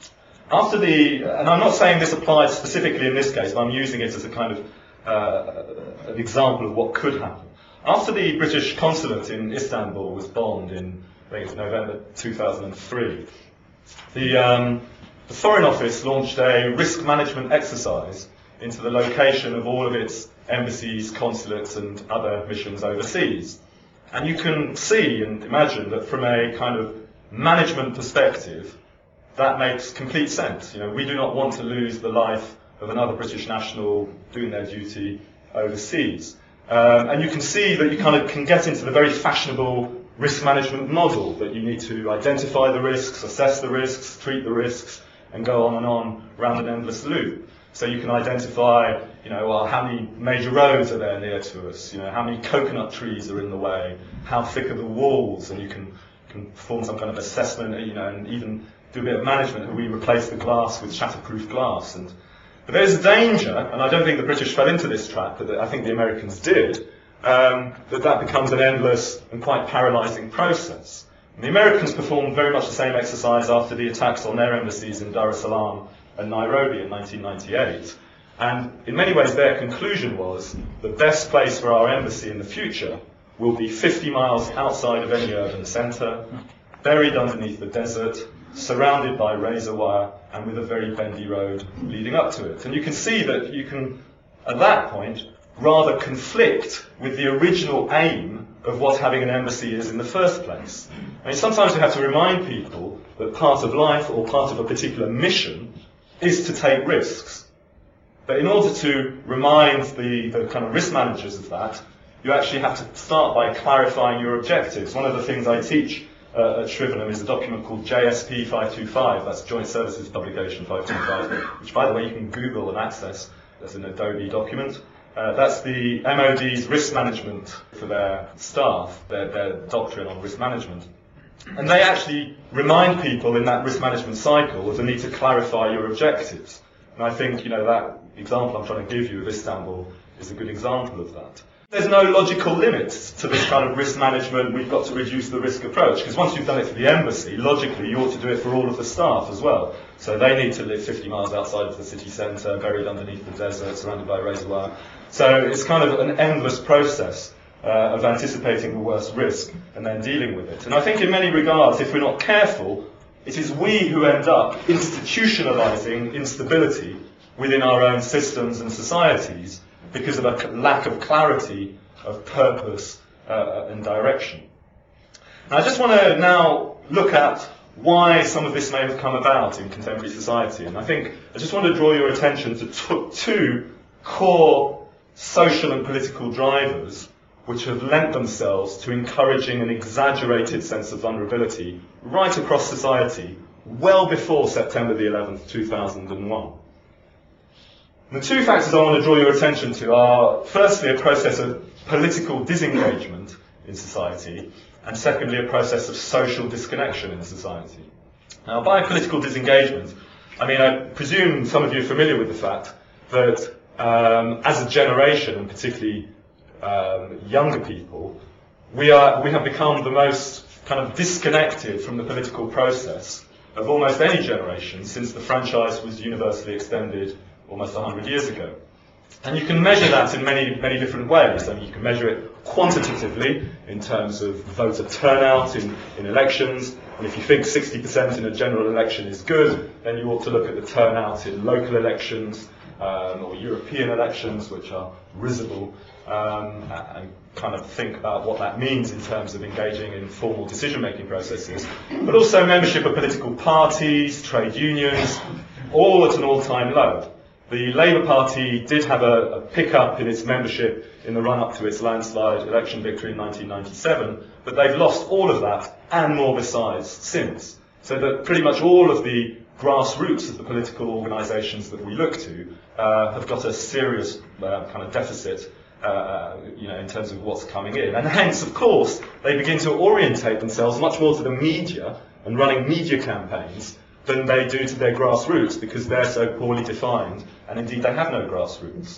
After the, and I'm not saying this applies specifically in this case, but I'm using it as a kind of uh, an example of what could happen. After the British consulate in Istanbul was bombed in, I think it's November two thousand three, the, um, the Foreign Office launched a risk management exercise into the location of all of its embassies, consulates and other missions overseas. And you can see and imagine that from a kind of management perspective, that makes complete sense. You know, we do not want to lose the life of another British national doing their duty overseas. Um, and you can see that you kind of can get into the very fashionable risk management model, that you need to identify the risks, assess the risks, treat the risks, and go on and on round an endless loop. So you can identify, you know, well, how many major roads are there near to us, you know, how many coconut trees are in the way, how thick are the walls, and you can, can perform some kind of assessment, you know, and even do a bit of management. Have we replaced the glass with shatterproof glass? And but there's a danger, and I don't think the British fell into this trap, but I think the Americans did, um, that that becomes an endless and quite paralysing process. And the Americans performed very much the same exercise after the attacks on their embassies in Dar es Salaam and Nairobi in nineteen ninety-eight. And in many ways their conclusion was the best place for our embassy in the future will be fifty miles outside of any urban centre, buried underneath the desert, surrounded by razor wire, and with a very bendy road leading up to it. And you can see that you can, at that point, rather conflict with the original aim of what having an embassy is in the first place. I mean, sometimes we have to remind people that part of life or part of a particular mission is to take risks. But in order to remind the, the kind of risk managers of that, you actually have to start by clarifying your objectives. One of the things I teach uh, at Shrivenham is a document called J S P five two five, that's Joint Services Publication five two five, which, by the way, you can Google and access as an Adobe document. Uh, that's the M O D's risk management for their staff, their, their doctrine on risk management. And they actually remind people in that risk management cycle of the need to clarify your objectives. And I think, you know, that example I'm trying to give you of Istanbul is a good example of that. There's no logical limits to this kind of risk management, we've got to reduce the risk approach, because once you've done it for the embassy, logically you ought to do it for all of the staff as well. So they need to live fifty miles outside of the city centre, buried underneath the desert, surrounded by razor wire. So it's kind of an endless process uh, of anticipating the worst risk and then dealing with it. And I think in many regards, if we're not careful, it is we who end up institutionalising instability within our own systems and societies because of a lack of clarity of purpose uh, and direction. And I just want to now look at why some of this may have come about in contemporary society. And I think I just want to draw your attention to t- two core social and political drivers which have lent themselves to encouraging an exaggerated sense of vulnerability right across society well before September the eleventh, two thousand one. And the two factors I want to draw your attention to are, firstly, a process of political disengagement in society, and secondly, a process of social disconnection in society. Now, by political disengagement, I mean, I presume some of you are familiar with the fact that um, as a generation, and particularly um, younger people, we are we have become the most kind of disconnected from the political process of almost any generation since the franchise was universally extended almost one hundred years ago. And you can measure that in many, many different ways. I mean, you can measure it quantitatively in terms of voter turnout in, in elections. And if you think sixty percent in a general election is good, then you ought to look at the turnout in local elections um, or European elections, which are risible, um, and kind of think about what that means in terms of engaging in formal decision-making processes. But also membership of political parties, trade unions, all at an all-time low. The Labour Party did have a, a pick-up in its membership in the run-up to its landslide election victory in nineteen ninety-seven, but they've lost all of that and more besides since. So that pretty much all of the grassroots of the political organisations that we look to uh, have got a serious uh, kind of deficit uh, you know, in terms of what's coming in. And hence, of course, they begin to orientate themselves much more to the media and running media campaigns than they do to their grassroots, because they're so poorly defined, and indeed they have no grassroots.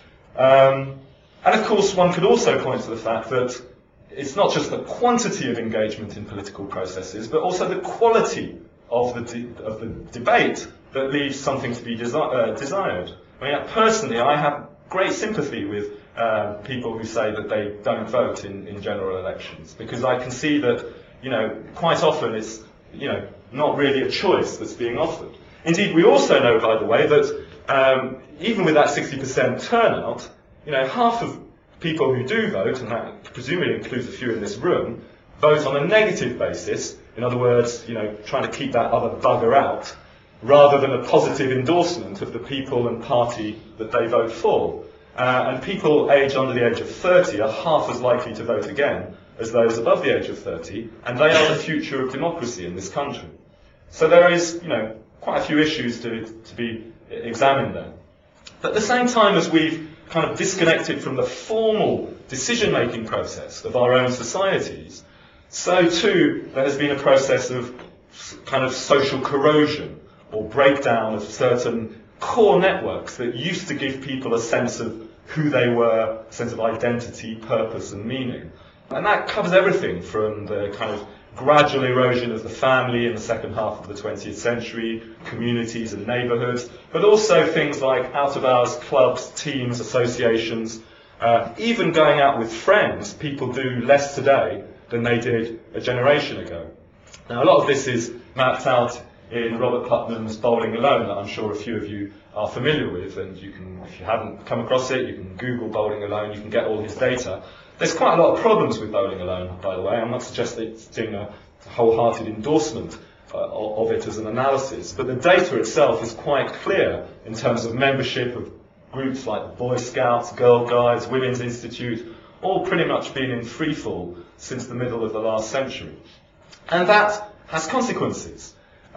Um, and of course, one could also point to the fact that it's not just the quantity of engagement in political processes, but also the quality of the, de- of the debate that leaves something to be desi- uh, desired. I mean, personally, I have great sympathy with uh, people who say that they don't vote in, in general elections, because I can see that, you know, quite often it's, you know, not really a choice that's being offered. Indeed, we also know, by the way, that um, even with that sixty percent turnout, you know, half of people who do vote, and that presumably includes a few in this room, vote on a negative basis. In other words, you know, trying to keep that other bugger out, rather than a positive endorsement of the people and party that they vote for. Uh, and people aged under the age of thirty are half as likely to vote again as those above the age of thirty, and they are the future of democracy in this country. So there is, you know, quite a few issues to, to be examined there. But at the same time as we've kind of disconnected from the formal decision-making process of our own societies, so too there has been a process of kind of social corrosion or breakdown of certain core networks that used to give people a sense of who they were, a sense of identity, purpose and meaning. And that covers everything from the kind of gradual erosion of the family in the second half of the twentieth century, communities and neighbourhoods, but also things like out-of-hours clubs, teams, associations, uh, even going out with friends. People do less today than they did a generation ago. Now, a lot of this is mapped out in Robert Putnam's Bowling Alone, that I'm sure a few of you are familiar with, and you can, if you haven't come across it, you can Google Bowling Alone, you can get all his data. There's quite a lot of problems with Bowling Alone, by the way. I'm not suggesting a wholehearted endorsement uh, of it as an analysis, but the data itself is quite clear in terms of membership of groups like the Boy Scouts, Girl Guides, Women's Institute, all pretty much been in freefall since the middle of the last century. And that has consequences.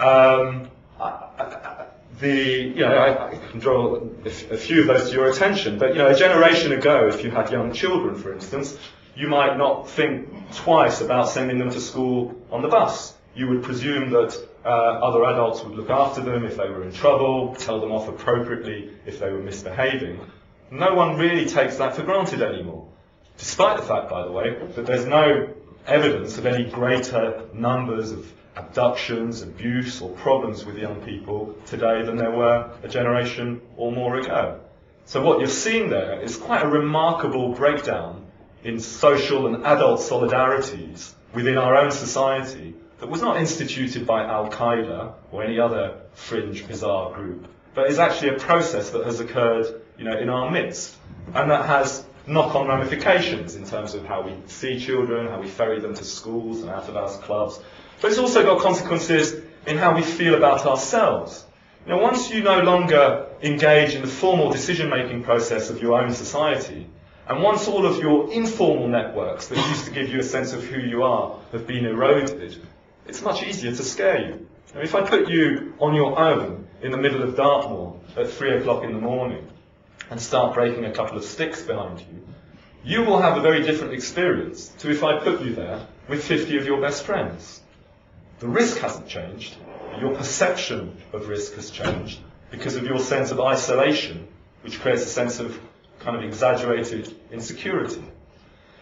Um, I, I, the, you know, I, I can draw a, a few of those to your attention, but, you know, a generation ago, if you had young children, for instance, you might not think twice about sending them to school on the bus. You would presume that uh, other adults would look after them if they were in trouble, tell them off appropriately if they were misbehaving. No one really takes that for granted anymore, despite the fact, by the way, that there's no evidence of any greater numbers of abductions, abuse or problems with young people today than there were a generation or more ago. So what you're seeing there is quite a remarkable breakdown in social and adult solidarities within our own society that was not instituted by Al-Qaeda or any other fringe, bizarre group, but is actually a process that has occurred, you know, in our midst, and that has knock-on ramifications in terms of how we see children, how we ferry them to schools and out-of-hours clubs. But it's also got consequences in how we feel about ourselves. You know, once you no longer engage in the formal decision-making process of your own society, and once all of your informal networks that used to give you a sense of who you are have been eroded, it's much easier to scare you. Now, if I put you on your own in the middle of Dartmoor at three o'clock in the morning and start breaking a couple of sticks behind you, you will have a very different experience to if I put you there with fifty of your best friends. The risk hasn't changed, but your perception of risk has changed because of your sense of isolation, which creates a sense of kind of exaggerated insecurity.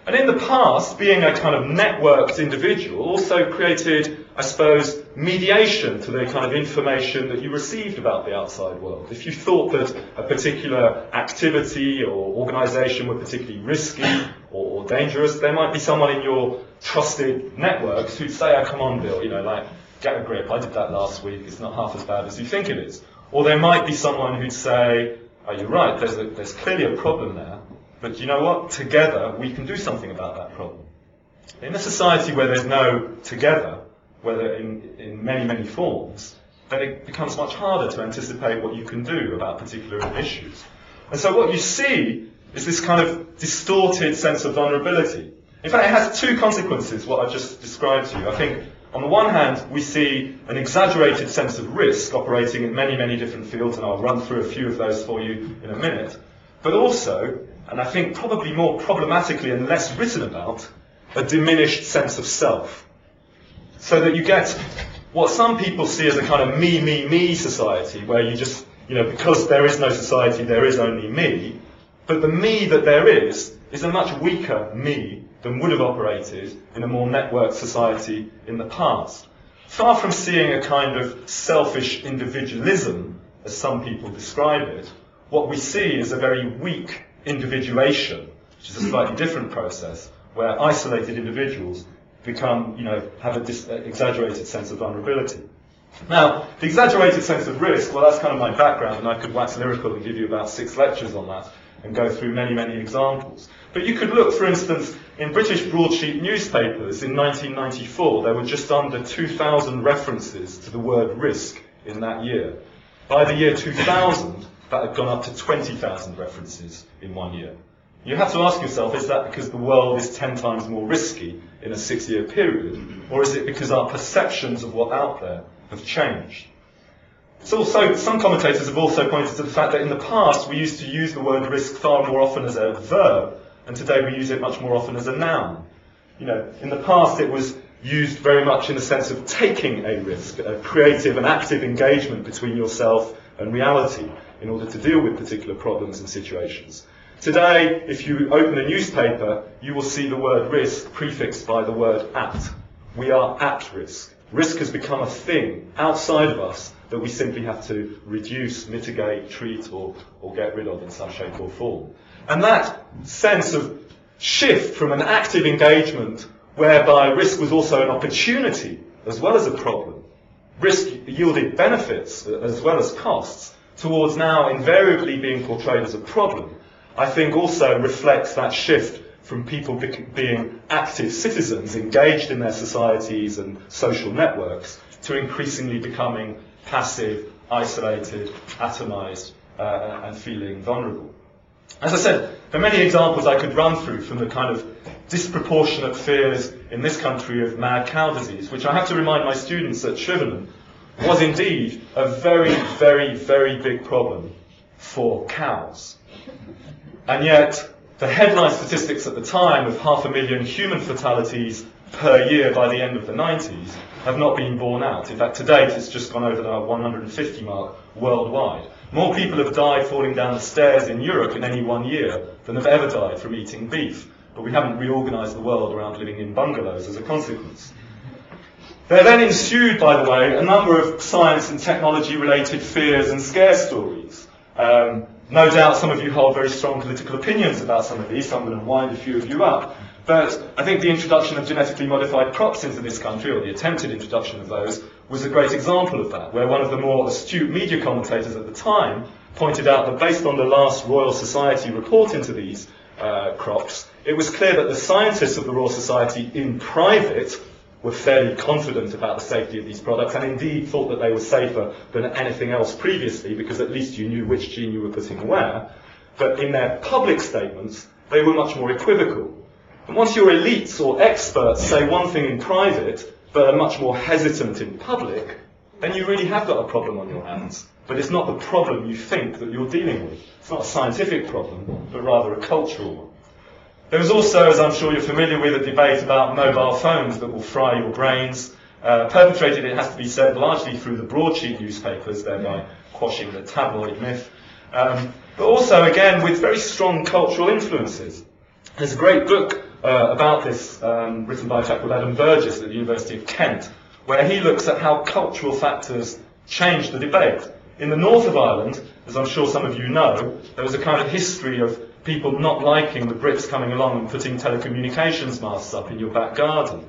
And in the past, being a kind of networked individual also created, I suppose, mediation to the kind of information that you received about the outside world. If you thought that a particular activity or organisation were particularly risky or, or dangerous, there might be someone in your trusted networks who'd say, oh, come on, Bill, you know, like, get a grip, I did that last week, it's not half as bad as you think it is. Or there might be someone who'd say, oh, you're right, there's, a, there's clearly a problem there, but you know what, together we can do something about that problem. In a society where there's no together, whether in, in many, many forms, then it becomes much harder to anticipate what you can do about particular issues. And so what you see is this kind of distorted sense of vulnerability. In fact, it has two consequences, what I've just described to you. I think, on the one hand, we see an exaggerated sense of risk operating in many, many different fields, and I'll run through a few of those for you in a minute. But also, and I think probably more problematically and less written about, a diminished sense of self. So that you get what some people see as a kind of me, me, me society, where you just, you know, because there is no society, there is only me. But the me that there is, is a much weaker me than would have operated in a more networked society in the past. Far from seeing a kind of selfish individualism, as some people describe it, what we see is a very weak individuation, which is a slightly different process, where isolated individuals become, you know, have an dis- exaggerated sense of vulnerability. Now, the exaggerated sense of risk, well, that's kind of my background, and I could wax lyrical and give you about six lectures on that, and go through many, many examples. But you could look, for instance, in British broadsheet newspapers in nineteen ninety-four, there were just under two thousand references to the word risk in that year. By the year two thousand, that had gone up to twenty thousand references in one year. You have to ask yourself, is that because the world is ten times more risky in a six-year period, or is it because our perceptions of what's out there have changed? It's also, some commentators have also pointed to the fact that in the past we used to use the word risk far more often as a verb, and today we use it much more often as a noun. You know, in the past it was used very much in the sense of taking a risk, a creative and active engagement between yourself and reality in order to deal with particular problems and situations. Today, if you open a newspaper, you will see the word risk prefixed by the word at. We are at risk. Risk has become a thing outside of us that we simply have to reduce, mitigate, treat, or, or get rid of in some shape or form. And that sense of shift from an active engagement whereby risk was also an opportunity as well as a problem, risk yielded benefits as well as costs, towards now invariably being portrayed as a problem, I think also reflects that shift from people be- being active citizens engaged in their societies and social networks to increasingly becoming passive, isolated, atomized, uh, and feeling vulnerable. As I said, there are many examples I could run through from the kind of disproportionate fears in this country of mad cow disease, which I have to remind my students at Schiveningen was indeed a very, very, very big problem for cows. And yet, the headline statistics at the time of half a million human fatalities per year by the end of the nineties have not been borne out. In fact, to date, it's just gone over the one hundred fifty mark worldwide. More people have died falling down the stairs in Europe in any one year than have ever died from eating beef. But we haven't reorganised the world around living in bungalows as a consequence. There then ensued, by the way, a number of science and technology-related fears and scare stories. Um, no doubt some of you hold very strong political opinions about some of these, so I'm going to wind a few of you up. But I think the introduction of genetically modified crops into this country, or the attempted introduction of those, was a great example of that, where one of the more astute media commentators at the time pointed out that based on the last Royal Society report into these uh, crops, it was clear that the scientists of the Royal Society in private were fairly confident about the safety of these products, and indeed thought that they were safer than anything else previously, because at least you knew which gene you were putting where. But in their public statements, they were much more equivocal. And once your elites or experts say one thing in private, but are much more hesitant in public, then you really have got a problem on your hands. But it's not the problem you think that you're dealing with. It's not a scientific problem, but rather a cultural one. There was also, as I'm sure you're familiar with, a debate about mobile phones that will fry your brains, uh, perpetrated, it has to be said, largely through the broadsheet newspapers, thereby quashing the tabloid myth, um, but also, again, with very strong cultural influences. There's a great book uh, about this, um, written by a chap called Adam Burgess at the University of Kent, where he looks at how cultural factors change the debate. In the north of Ireland, as I'm sure some of you know, there was a kind of history of people not liking the Brits coming along and putting telecommunications masts up in your back garden.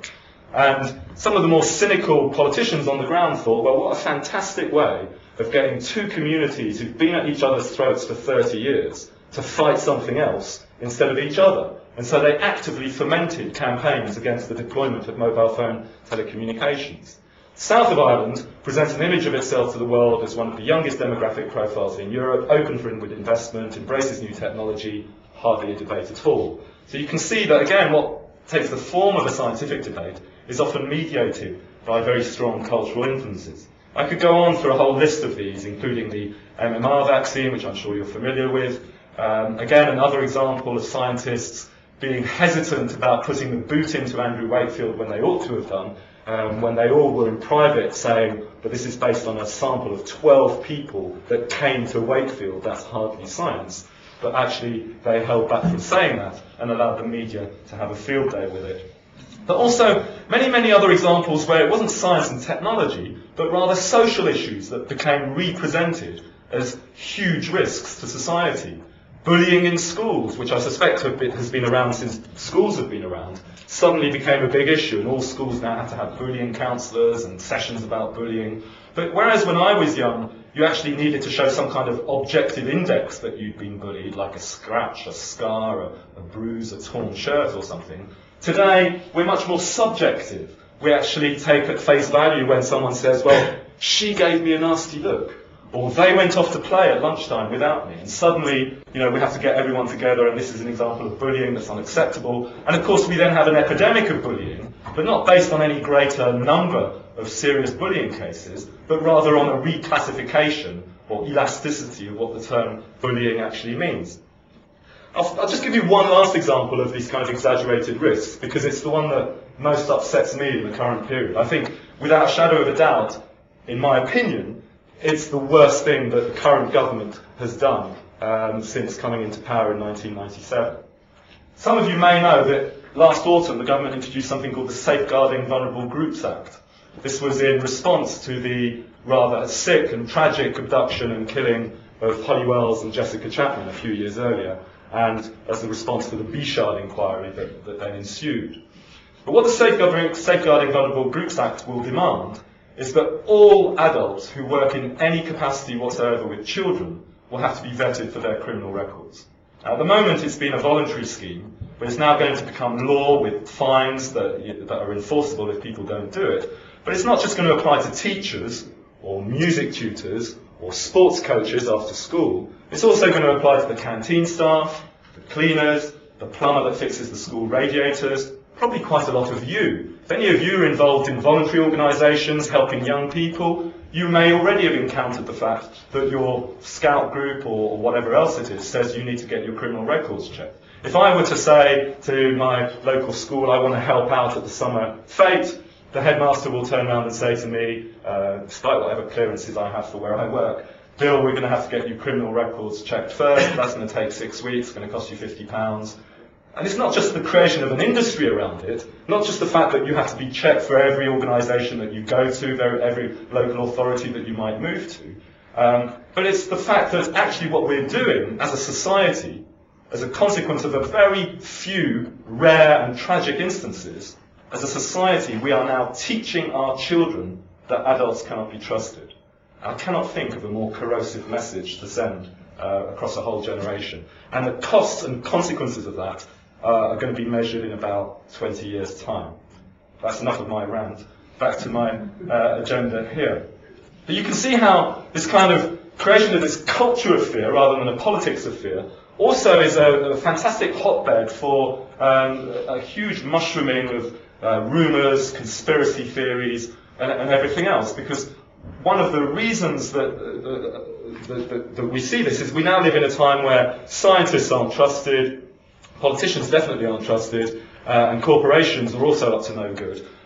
And some of the more cynical politicians on the ground thought, well, what a fantastic way of getting two communities who've been at each other's throats for thirty years to fight something else instead of each other. And so they actively fomented campaigns against the deployment of mobile phone telecommunications. South of Ireland presents an image of itself to the world as one of the youngest demographic profiles in Europe, open for inward investment, embraces new technology, hardly a debate at all. So you can see that, again, what takes the form of a scientific debate is often mediated by very strong cultural influences. I could go on for a whole list of these, including the M M R vaccine, which I'm sure you're familiar with. Um, again, another example of scientists being hesitant about putting the boot into Andrew Wakefield when they ought to have done, um, when they all were in private saying, but this is based on a sample of twelve people that came to Wakefield, that's hardly science. But actually, they held back from saying that and allowed the media to have a field day with it. But also, many, many other examples where it wasn't science and technology, but rather social issues that became represented as huge risks to society. Bullying in schools, which I suspect has been around since schools have been around, suddenly became a big issue, and all schools now have to have bullying counsellors and sessions about bullying. But whereas when I was young, you actually needed to show some kind of objective index that you'd been bullied, like a scratch, a scar, a, a bruise, a torn shirt or something. Today, we're much more subjective. We actually take at face value when someone says, well, she gave me a nasty look, or they went off to play at lunchtime without me. And suddenly, you know, we have to get everyone together, and this is an example of bullying that's unacceptable. And of course, we then have an epidemic of bullying, but not based on any greater number of serious bullying cases, but rather on a reclassification or elasticity of what the term bullying actually means. I'll, I'll just give you one last example of these kind of exaggerated risks, because it's the one that most upsets me in the current period. I think, without a shadow of a doubt, in my opinion, it's the worst thing that the current government has done um, since coming into power in nineteen ninety-seven. Some of you may know that last autumn the government introduced something called the Safeguarding Vulnerable Groups Act. This was in response to the rather sick and tragic abduction and killing of Holly Wells and Jessica Chapman a few years earlier, and as a response to the Bichat inquiry that, that then ensued. But what the Safeguarding, Safeguarding Vulnerable Groups Act will demand is that all adults who work in any capacity whatsoever with children will have to be vetted for their criminal records. At the moment, it's been a voluntary scheme, but it's now going to become law with fines that, that are enforceable if people don't do it. But it's not just going to apply to teachers or music tutors or sports coaches after school. It's also going to apply to the canteen staff, the cleaners, the plumber that fixes the school radiators, probably quite a lot of you. If any of you are involved in voluntary organisations helping young people, you may already have encountered the fact that your scout group or whatever else it is says you need to get your criminal records checked. If I were to say to my local school, I want to help out at the summer fete, the headmaster will turn around and say to me, uh, despite whatever clearances I have for where I work, Bill, we're going to have to get your criminal records checked first. That's going to take six weeks. It's going to cost you fifty pounds. And it's not just the creation of an industry around it, not just the fact that you have to be checked for every organisation that you go to, every local authority that you might move to, um, but it's the fact that actually what we're doing as a society, as a consequence of a very few rare and tragic instances, as a society we are now teaching our children that adults cannot be trusted. I cannot think of a more corrosive message to send uh, across a whole generation. And the costs and consequences of that Uh, are going to be measured in about twenty years' time. That's enough of my rant. Back to my uh, agenda here. But you can see how this kind of creation of this culture of fear, rather than a politics of fear, also is a, a fantastic hotbed for um, a huge mushrooming of uh, rumours, conspiracy theories, and, and everything else. Because one of the reasons that, uh, that, that, that we see this is we now live in a time where scientists aren't trusted, politicians definitely aren't trusted, uh, and corporations are also up to no good.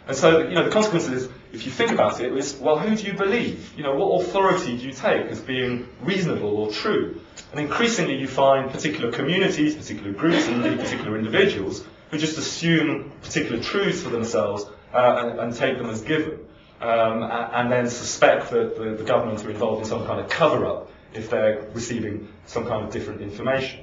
And so, you know, the consequence is, if you think about it, is, well, who do you believe? You know, what authority do you take as being reasonable or true? And increasingly you find particular communities, particular groups, and indeed particular individuals who just assume particular truths for themselves uh, and, and take them as given. Um, and then suspect that the, the government are involved in some kind of cover-up if they're receiving some kind of different information.